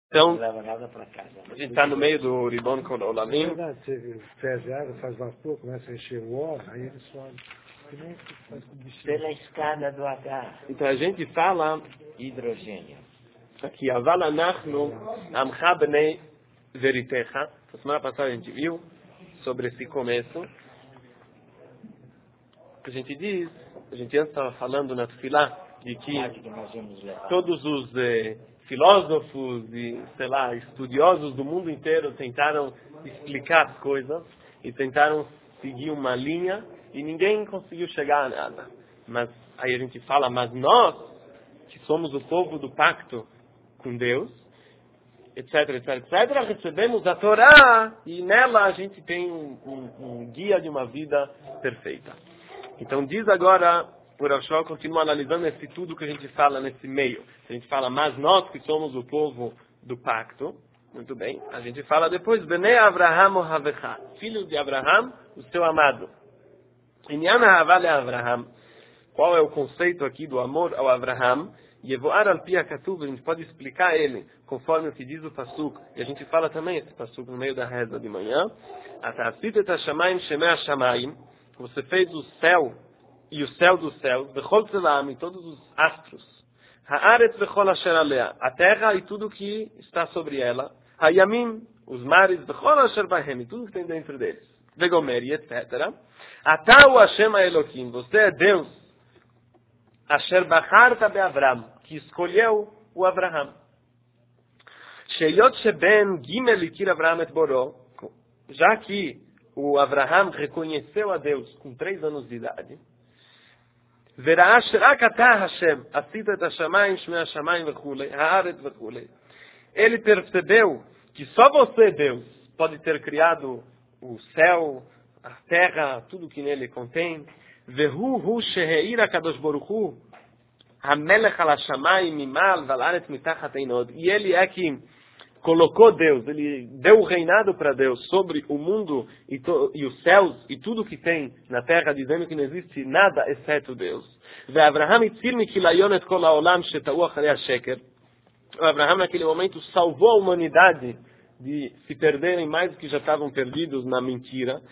Então, não leva nada para casa. a gente está no meio do Ribon Kol Olamim. É verdade, você ferve água, faz vapor, começa a encher o óleo, aí eles falam. Que nem que faz com bichinho. Pela escada do H, Então a gente fala hidrogênio. aqui, Aval Anachnu Amcha Bnei Veritecha. Na semana passada a gente viu sobre esse começo. A gente diz, a gente antes estava falando na Tefilá, de que Nós vamos levar. todos os filósofos e, sei lá, estudiosos do mundo inteiro tentaram explicar as coisas e tentaram seguir uma linha e ninguém conseguiu chegar a nada. Mas aí a gente fala, mas nós, que somos o povo do pacto com Deus, etc, etc, etc, recebemos a Torá e nela a gente tem um guia de uma vida perfeita. Então diz agora, o Rav Shlomo continua analisando esse tudo que a gente fala nesse meio. A gente fala, mas nós que somos o povo do pacto, muito bem, a gente fala depois, Bnei Avraham o Havecha, filhos de Abraham, o seu amado. Inyan Ahavale Avraham, qual é o conceito aqui do amor ao Avraham? Yevoar al pi hakatuv, a gente pode explicar ele, conforme o que diz o Pasuk, e a gente fala também esse Pasuk no meio da reza de manhã, Ata'asit et hashamayim shemei hashamayim, você fez o céu e o céu dos céus, Bechol Tzelam, e todos os astros, Haaretz Bechol Asher Alea, a terra e tudo que está sobre ela, Hayamim, os mares, Bechol Asher Bahem, e tudo que tem dentro deles, Vegomer, e etc. Atau Hashem Elohim, você é Deus, Asher Bacharta Be'Avram, que escolheu o Avraham. Sheyot Sheben Gimel Ikir Avraham et Boró, já que o Avraham reconheceu a Deus com 3 anos de idade, Verá Sherak Atah Hashem, Asita et Hashamayim, Shmei Hashamayim v'chulei, Haaretz v'chulei. Ele percebeu que só você, Deus, pode ter criado o céu, a terra, tudo que nele contém. Vehu hu sheheira kadosh baruch hu hamelech al hashamayim mimal val aretz mitachat einod. E ele é que colocou Deus, ele deu o reinado para Deus sobre o mundo e os céus e tudo que tem na terra, dizendo que não existe nada exceto Deus. Ve Avraham itzil mikilayon et kol haolam shetau acharei hasheker. O Avraham naquele momento salvou a humanidade de se perderem mais do que já estavam perdidos na mentira.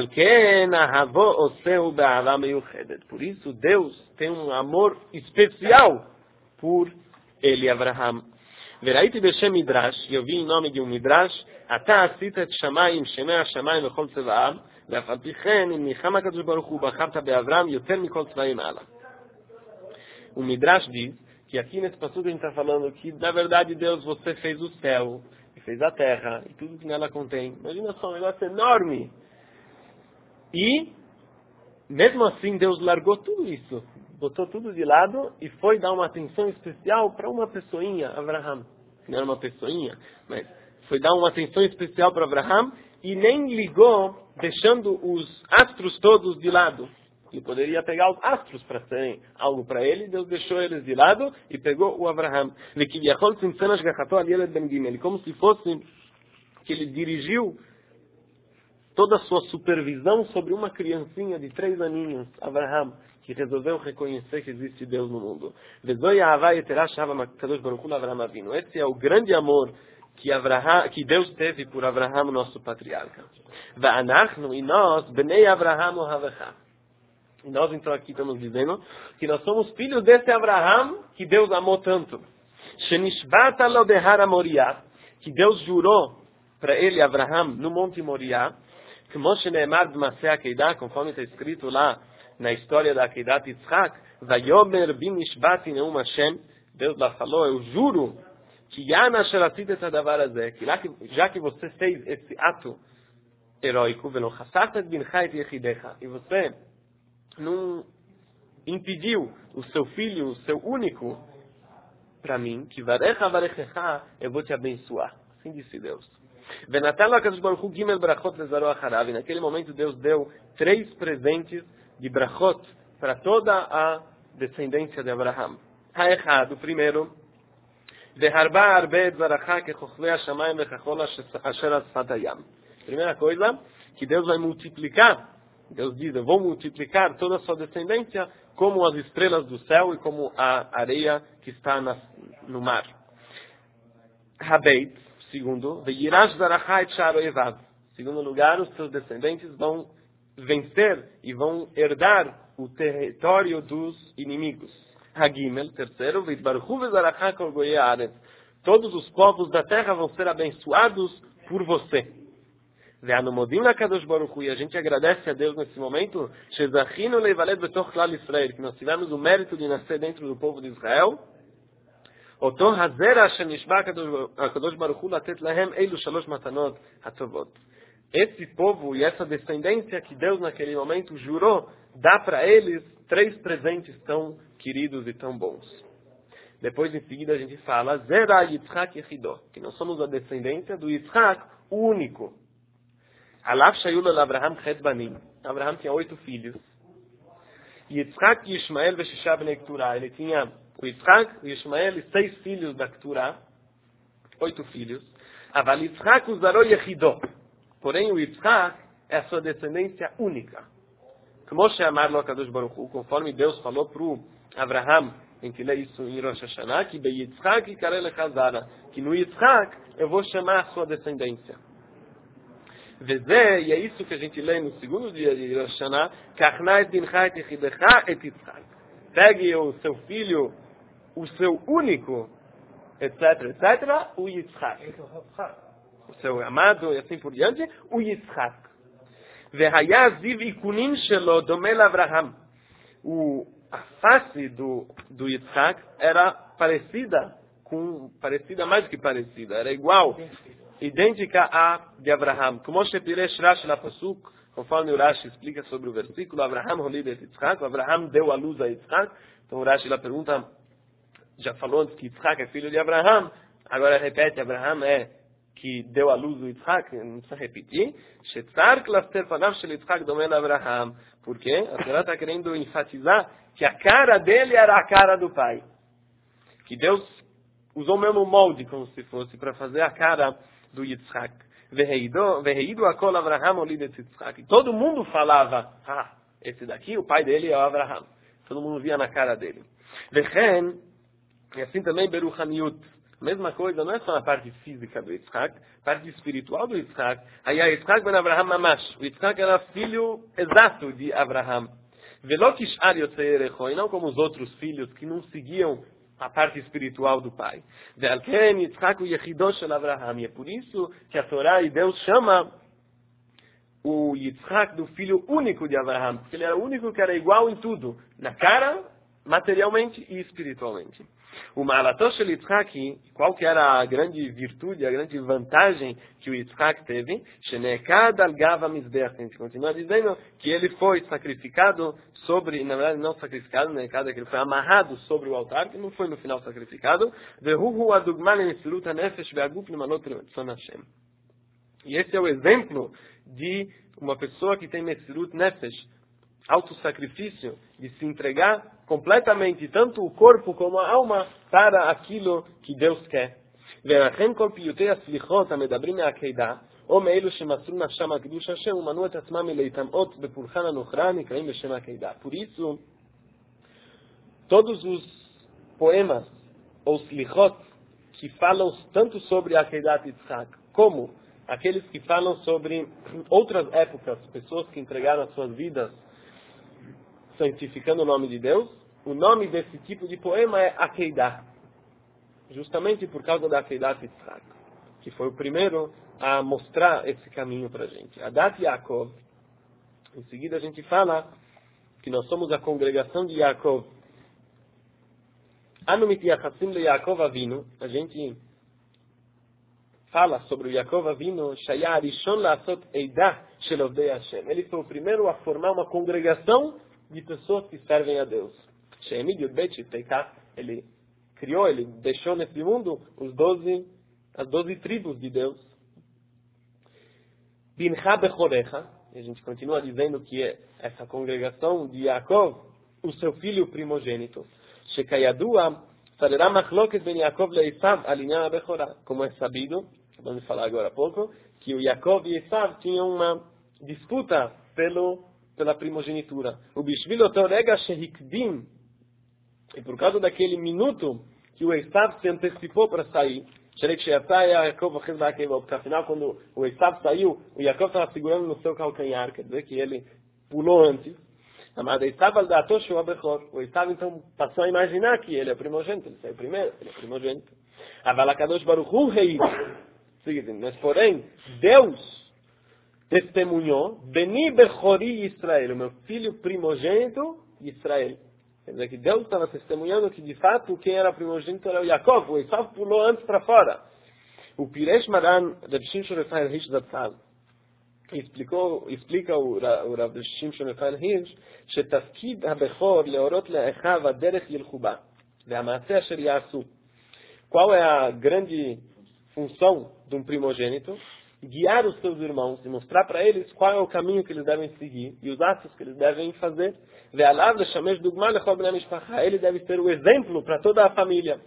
Por isso Deus tem um amor especial por ele, Avraham. Veraiti beshem midrash, eu vi em nome de um midrash, Ata asita et shamayim, shemei hashamayim v'chol tzevaam, ve'af al pi chen, im nicham hakadosh baruch hu bacharta be'Avram, yoter mikol tzvaim ala. O midrash diz que aqui nesse passuco a gente está falando que, na verdade, Deus, você fez o céu, e fez a terra, e tudo que nela contém. Imagina só, um negócio enorme. E, mesmo assim, Deus largou tudo isso, botou tudo de lado, e foi dar uma atenção especial para uma pessoinha, Avraham. Não era uma pessoinha, mas foi dar uma atenção especial para Avraham, e nem ligou, deixando os astros todos de lado. Ele poderia pegar os astros para serem algo para ele, Deus deixou eles de lado e pegou o Avraham. Como se fosse que ele dirigiu toda a sua supervisão sobre uma criancinha de 3 aninhos, Avraham, que resolveu reconhecer que existe Deus no mundo. Esse é o grande amor que Deus teve por Avraham, nosso patriarca. E nós, Bnei Avraham o Havecha. E nós então aqui estamos dizendo que nós somos filhos desse Avraham que Deus amou tanto. Shenishbata lo behar Moriah, que Deus jurou para ele, Avraham, no Monte Moriah, que Moshe Neemar b'Maseh Akeidah, conforme está escrito lá na história da Akeidat Yitzchak, Vayomer b'Nishbati Neum Hashem, Deus lá falou, eu juro que Yana Sheratit et hadavar hazeh, que já que você fez esse ato heróico, Velo chasat et bincha et yechidecha, e você não impediu o seu filho, o seu único, para mim, que varecha varechecha, eu vou te abençoar. Assim disse Deus. Venatalo HaKadosh Baruch Hu Gimel Brachot Lezaro Acharav. E naquele momento Deus deu 3 presentes de Brachot para toda a descendência de Abraham. Ha'echad, o primeiro, Veharba Arbe Tzaracha Kechochlei HaShamayim Vechachol Asher Asfat Hayam. Primeira coisa, que Deus vai multiplicar. Deus diz, eu vou multiplicar toda a sua descendência como as estrelas do céu e como a areia que está no mar. Habeit, segundo, Ve'yirash zarachá et sharo evav. Segundo lugar, os seus descendentes vão vencer e vão herdar o território dos inimigos. Hagimel, terceiro, Ve'itbaruchu ve'zarachá kol goyei haaretz. Todos os povos da terra vão ser abençoados por você. Ve'anomodim lakadosh baruch hu, e a gente agradece a Deus nesse momento, shezachinu leivaled betoch klal Israel, que nós tivemos o mérito de nascer dentro do povo de Israel. Oto hazera asher nishba kadosh baruch hu latet lahem eilu shalosh matanot hatovot. Esse povo e essa descendência que Deus naquele momento jurou dar para eles 3 presentes tão queridos e tão bons. Depois, em seguida, a gente fala Zera Yitzhak Yechidó, que nós somos a descendência do Yitzhak, o único. Alav Shayul el Abraham Chet Banim. Abraham tinha 8 filhos. Yitzhak, Yishmael e Shisha bnei Keturah. Ele tinha o Yitzhak, o Yishmael e 6 filhos da Keturah. 8 filhos. Aval Yitzhak Uzaro Yechidó. Porém, o Yitzhak é a sua descendência única. Como chamar lo Kadosh Baruch Hu, conforme Deus falou para o Abraham, a gente lê isso em Rosh Hashanah, que be Yitzhak ikarei lechazara, que no Yitzhak eu vou chamar a sua descendência. Vezé, e é isso que a gente lê no segundo dia de Rosh Hashanah, kachna et dincha et yechidecha et Yitzhak. Pegue o seu filho, o seu único, etc, etc, o Yitzhak. O seu amado, e assim por diante, o Yitzhak. Vehaya ziv ikunim shelo domel Abraham. A face do Yitzhak era parecida mais que parecida, era igual, idêntica à de Abraham. Como Shepiresh Rashi na Pasuk, conforme o Rashi explica sobre o versículo, Abraham holid et Yitzhak, Abraham deu a luz a Yitzhak. Então o Rashi lá pergunta, já falou antes que Yitzhak é filho de Abraham, agora repete, Abraham é que deu a luz o Yitzhak, não precisa repetir. Shetzar klaster panav shel Yitzhak domel Abraham. Por quê? A Torá está querendo enfatizar que a cara dele era a cara do pai. Que Deus usou o mesmo molde, como se fosse, para fazer a cara do Yitzhak. Veheidu akol Abraham olid et Yitzhak. Todo mundo falava, esse daqui, o pai dele é o Abraham. Todo mundo via na cara dele. Vechen, e assim também Beruchaniut. Mesma coisa, não é só na parte física do Yitzhak, a parte espiritual do Yitzhak. Aí Yitzhak ben Abraham mamash. O Yitzhak era filho exato de Abraham. Velokish Ariotzeirecho, e não como os outros filhos que não seguiam a parte espiritual do pai. Ve'alken Yitzhak o Yechido shel Abraham. E é por isso que a Torá e Deus chama o Yitzhak do filho único de Abraham, porque ele era o único que era igual em tudo, na cara, materialmente e espiritualmente. O Ma'alato shel Yitzhak, qual que era a grande virtude, a grande vantagem que o Yitzhak teve? Shenekad al Gav HaMizbeach. A gente continua dizendo que ele foi sacrificado sobre, na verdade não sacrificado, Nekad, que ele foi amarrado sobre o altar, que não foi no final sacrificado. Vehuhu adugma le'mesirut hanefesh ve'aguf lemalot retzon Hashem. E esse é o exemplo de uma pessoa que tem mesirut nefesh, autossacrifício, de se entregar completamente, tanto o corpo como a alma, para aquilo que Deus quer. Por isso, todos os poemas, ou slichot, que falam tanto sobre a Akedat Yitzhak, como aqueles que falam sobre outras épocas, pessoas que entregaram as suas vidas santificando o nome de Deus, o nome desse tipo de poema é Akeidah, justamente por causa da Akedat Yitzhak, que foi o primeiro a mostrar esse caminho para a gente. Adat Yaakov, em seguida a gente fala que nós somos a congregação de Yaakov. Anu mitiyachassim le Yaakov Avinu, a gente fala sobre o Yaakov Avinu, Shaya Arishon La'asot Eidah Shel Ovdei Hashem. Ele foi o primeiro a formar uma congregação de pessoas que servem a Deus. Ele criou, ele deixou nesse mundo as 12 tribos de Deus. Bincha Bechorecha, a gente continua dizendo que é essa congregação de Yaakov, o seu filho primogênito. Shekayadua, Sarerá Machloket ben Yaakov le'Esav alinham a Bechorá. Como é sabido, vamos falar agora há pouco, que o Yaakov e Esav tinham uma disputa pela primogenitura. O Bishvil Otorega Shehikdim, e por causa daquele minuto que o Esav se antecipou para sair, Porque afinal, quando o Esav saiu, o Yaakov estava segurando no seu calcanhar, quer dizer que ele pulou antes. O Esav então passou a imaginar que ele é primogênito, ele saiu primeiro, ele é primogênito. Mas porém, Deus testemunhou, Beni Bechori Israel, o meu filho primogênito Israel. Quer dizer que Deus estava testemunhando que de fato quem era primogênito era o Yaakov, o Esav pulou antes para fora. O Piresh Maran, Reb Shimshon Raphael Hirsch Zatzal, explica o Reb Shimshon Raphael Hirsch, שתפקיד הבכור להורות לאחיו הדרך ילכו בה, והמעשה אשר יעשו. Qual é a grande função de um primogênito? Guiar os seus irmãos e mostrar para eles qual é o caminho que eles devem seguir e os atos que eles devem fazer. Ele deve ser o exemplo para toda a família.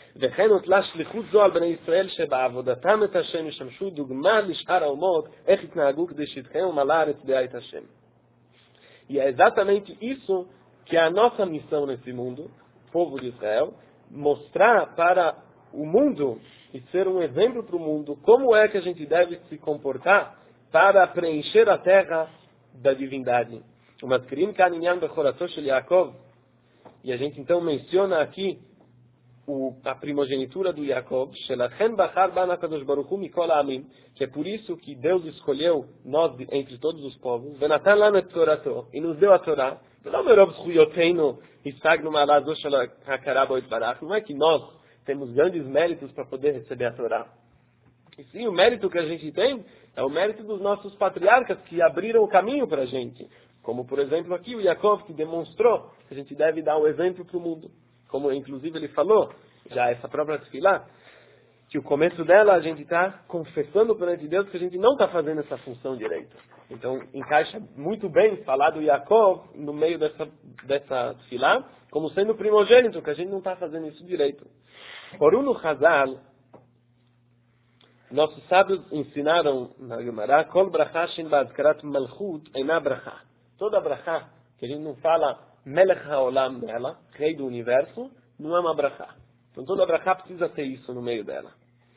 E é exatamente isso que é a nossa missão nesse mundo, povo de Israel, mostrar para o mundo e ser um exemplo para o mundo como é que a gente deve se comportar para preencher a terra da divindade. E a gente então menciona aqui a primogenitura do Yaakov, que é por isso que Deus escolheu nós entre todos os povos, e nos deu a Torá. Não é que nós temos grandes méritos para poder receber a Torá. E sim, o mérito que a gente tem é o mérito dos nossos patriarcas que abriram o caminho para a gente. Como, por exemplo, aqui o Yaakov, que demonstrou que a gente deve dar um exemplo para o mundo. Como, inclusive, ele falou, já essa própria tefilá, que o começo dela a gente está confessando perante Deus que a gente não está fazendo essa função direito. Então, encaixa muito bem falar do Yaakov no meio dessa tefilá, como sendo primogênito, que a gente não está fazendo isso direito. Oruno Hazal, nossos sábios ensinaram na Gemara, Kol bracha shin ba'azkarat malchut eina bracha. Toda bracha que a gente não fala Melech haolam dela, rei do universo, não é uma bracha. Então toda bracha precisa ter isso no meio dela.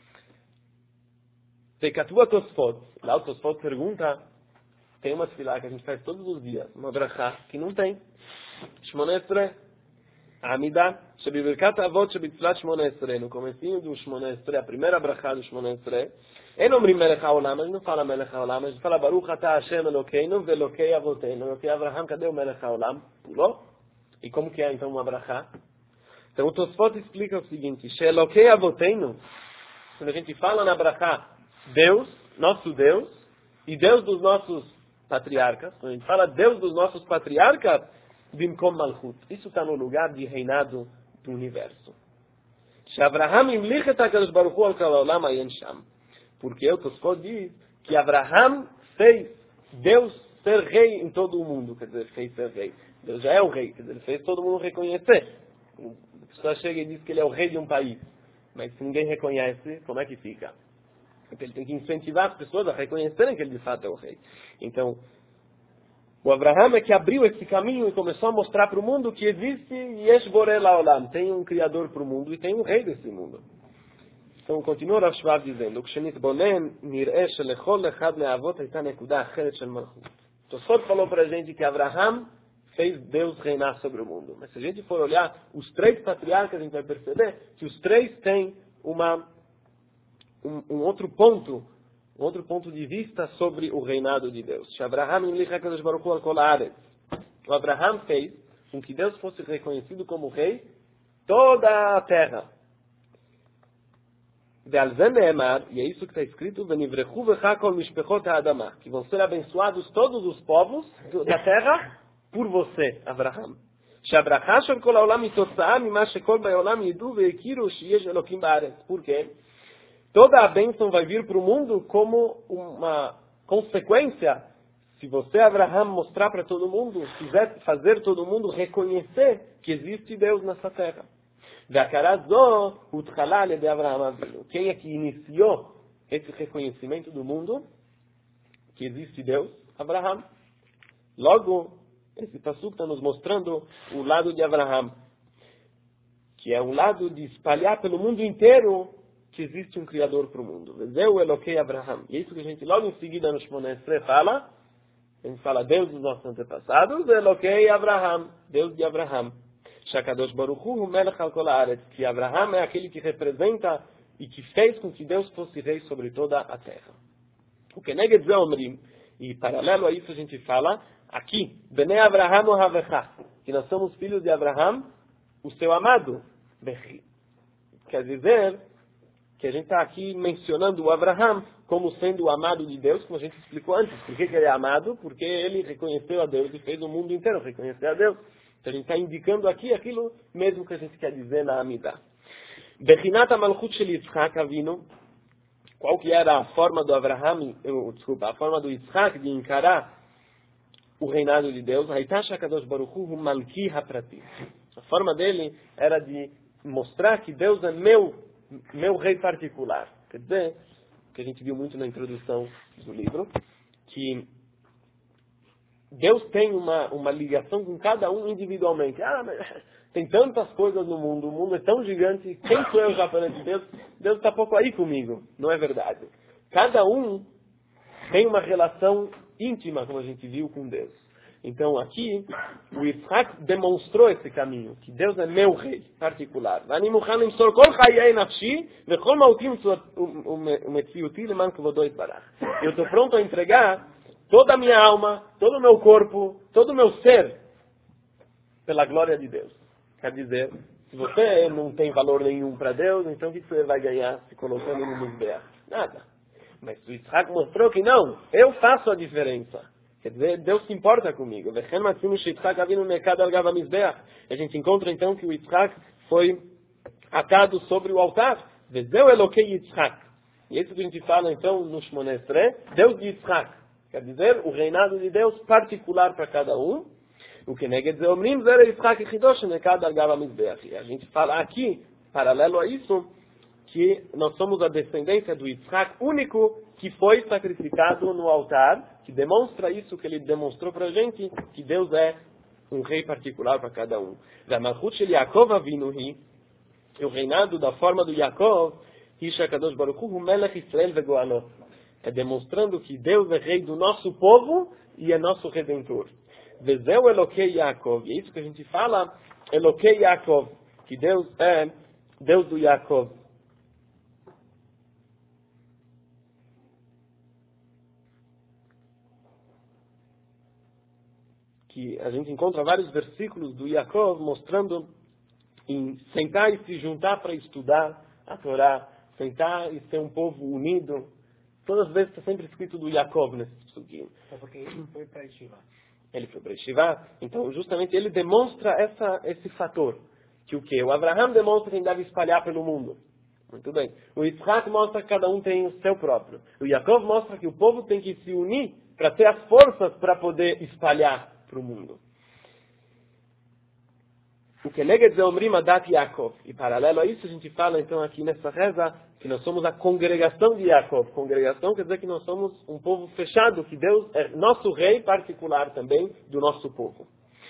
Pekatua Tosfot, lá o Tosfot pergunta, tem uma tefilá que a gente faz todos os dias, uma bracha que não tem. Shmona Esrei. Amidah, שבברכת אבות שבתפילת 18, no comecinho do 18, a primeira brachá do 18, אין אומרים מלך העולם, אני não fala מלך העולם, a gente fala ברוך אתה השם אלוקינו ואלוקי אבותינו, אלוקי אברהם, cadê o מלך העולם? Pulou? E como que é então uma brachá? Então o Tosfot explica o seguinte, שאלוקי אבותינו, quando a gente fala na brachá, Deus, nosso Deus, e Deus dos nossos patriarcas, quando a gente fala Deus dos nossos patriarcas, Bimkom Malchut. Isso está no lugar de reinado do universo. Porque o Tosfot diz que Abraham fez Deus ser rei em todo o mundo. Quer dizer, fez ser rei. Deus já é o rei. Quer dizer, ele fez todo mundo reconhecer. A pessoa chega e diz que ele é o rei de um país. Mas se ninguém reconhece, como é que fica? Então, ele tem que incentivar as pessoas a reconhecerem que ele de fato é o rei. Então, o Abraham é que abriu esse caminho e começou a mostrar para o mundo que existe Yesh Borei Laolam, tem um criador para o mundo e tem um rei desse mundo. Então continua Rav Shvav dizendo, Tosfot falou para a gente que Abraham fez Deus reinar sobre o mundo. Mas se a gente for olhar os três patriarcas, a gente vai perceber que os três têm um outro ponto de vista sobre o reinado de Deus. O Abraham fez com que Deus fosse reconhecido como rei toda a terra. E é isso que está escrito, que vão ser abençoados todos os povos da terra por você, Abraham. Por quê? Toda a bênção vai vir para o mundo como uma consequência. Se você, Abraham, mostrar para todo mundo, quiser fazer todo mundo reconhecer que existe Deus nessa terra. Quem é que iniciou esse reconhecimento do mundo? Que existe Deus? Abraham. Logo, esse passuco está nos mostrando o lado de Abraham, que é um lado de espalhar pelo mundo inteiro que existe um Criador para o mundo. Vezeu Elokei Abraham. E é isso que a gente logo em seguida no Shmoneh Esrei fala. A gente fala Deus dos nossos antepassados, Elokei Abraham, Deus de Abraham. Shakadosh Baruch Hu Melech al Kol Haaretz, que Abraham é aquele que representa e que fez com que Deus fosse rei sobre toda a terra. O Keneged Ze Omrim, e paralelo a isso a gente fala aqui, Bnei Abraham Ohavecha, que nós somos filhos de Abraham, o seu amado. Quer dizer que a gente está aqui mencionando o Abraham como sendo o amado de Deus, como a gente explicou antes. Por que ele é amado? Porque ele reconheceu a Deus e fez o mundo inteiro reconhecer a Deus. Então a gente está indicando aqui aquilo mesmo que a gente quer dizer na Amidah. Bechinat Malchut Shel Yitzchak Avinu, qual que era a forma do Abraham, a forma do Yitzchak de encarar o reinado de Deus? Haitá Shakadosh Baruch Hu Malki HaPrati. A forma dele era de mostrar que Deus é meu rei particular. Quer dizer, que a gente viu muito na introdução do livro, que Deus tem uma ligação com cada um individualmente. Mas tem tantas coisas no mundo, o mundo é tão gigante, quem sou eu já perante Deus? Deus está pouco aí comigo. Não é verdade. Cada um tem uma relação íntima, como a gente viu, com Deus. Então aqui, o Yitzhak demonstrou esse caminho, que Deus é meu rei particular. Eu estou pronto a entregar toda a minha alma, todo o meu corpo, todo o meu ser, pela glória de Deus. Quer dizer, se você não tem valor nenhum para Deus, então o que você vai ganhar se colocando no Mizbeach? Nada. Mas o Yitzhak mostrou que não, eu faço a diferença. Quer dizer, Deus se importa comigo. A gente encontra então que o Yitzhak foi atado sobre o altar. Vezeu Elokei Yitzhak. E isso que a gente fala então no Shmoneh Esrei, Deus de Yitzhak. Quer dizer, o reinado de Deus particular para cada um. O que Keneged Ze Omrim Zera Yitzhak Chidosh Nekad Al Gav HaMizbeach. A gente fala aqui, paralelo a isso, que nós somos a descendência do Yitzhak único que foi sacrificado no altar, que demonstra isso que ele demonstrou para a gente, que Deus é um rei particular para cada um. Malchut Shel Yaakov Avinu Hi, o reinado da forma do Yaakov, Hi Shakadosh Baruch Hu Melech Israel Vegoalo, é demonstrando que Deus é rei do nosso povo e é nosso redentor. Vezeu Elokei Yaakov, e é isso que a gente fala, Elokei Yaakov, que Deus é Deus do Yaakov. Que a gente encontra vários versículos do Yaakov mostrando em sentar e se juntar para estudar a Torá, sentar e ser um povo unido. Todas as vezes está sempre escrito do Yaakov nesse psukim. É porque ele foi para Yeshiva. Ele foi para Yeshiva, então justamente ele demonstra esse fator. Que o quê? O Abraham demonstra quem deve espalhar pelo mundo. Muito bem. O Yitzhak mostra que cada um tem o seu próprio. O Yaakov mostra que o povo tem que se unir para ter as forças para poder espalhar para o mundo. O Keneged Ze Omrim Adat Yaakov. E paralelo a isso a gente fala então aqui nessa reza que nós somos a congregação de Yaakov. Congregação quer dizer que nós somos um povo fechado, que Deus é nosso rei particular também do nosso povo.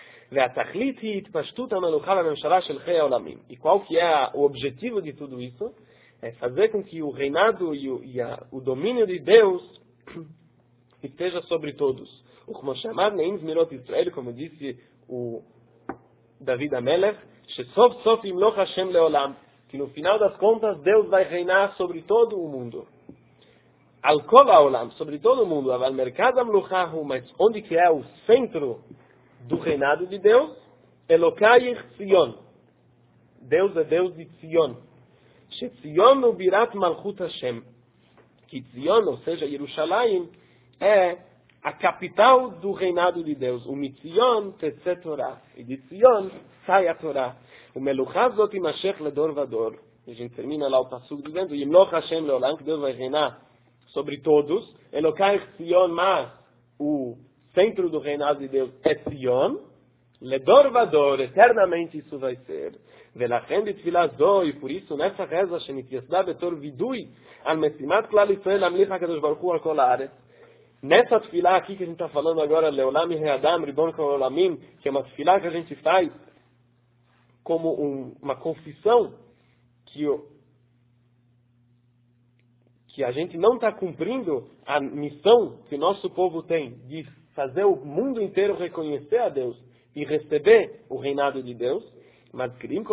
E qual que é o objetivo de tudo isso? É fazer com que o reinado e o domínio de Deus esteja sobre todos. O como chamar Neim Zmirot Israel, como disse o David Amelech, Shesof Sof Imloch Hashem Leolam, que no final das contas Deus vai reinar sobre todo o mundo. Al Kol Haolam, sobre todo o mundo. Aval Merkaz Amluchahu, mas onde que é o centro do reinado de Deus? Elokai Tzion. Deus é Deus de Tzion. Shetzion Ubirat Malchut Hashem. Que Tzion, ou seja, Yerushalayim, é a capital do reinado de Deus. O Mitzion Tetzé Torah. E de Tzion sai a Torah. O Meluchah Zot Imashech Ledor Vador. E a gente termina lá o Pasuk dizendo Yimloch Hashem Leolam, que Deus vai reinar sobre todos. Elokai Tzion, mas o centro do reinado de Deus é Tzion. Ledor Vador, eternamente isso vai ser. Velachem Bitfilah Zo, e por isso nessa reza Shenitiyasda Betor Vidui Al Mesimat Klal Yisrael Amlich HaKadosh Baruch Hu Al Kol Haaretz. Nessa tefilá aqui que a gente está falando agora, Leolam Readam Ribon Kol Olamim, que é uma tefilá que a gente faz como uma confissão que que a gente não está cumprindo a missão que o nosso povo tem de fazer o mundo inteiro reconhecer a Deus e receber o reinado de Deus, mas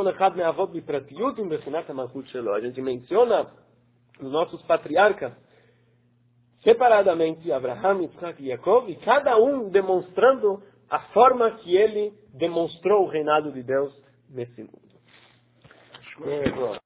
a gente menciona os nossos patriarcas separadamente, Abraham, Yitzhak e Yaakov, e cada um demonstrando a forma que ele demonstrou o reinado de Deus nesse mundo.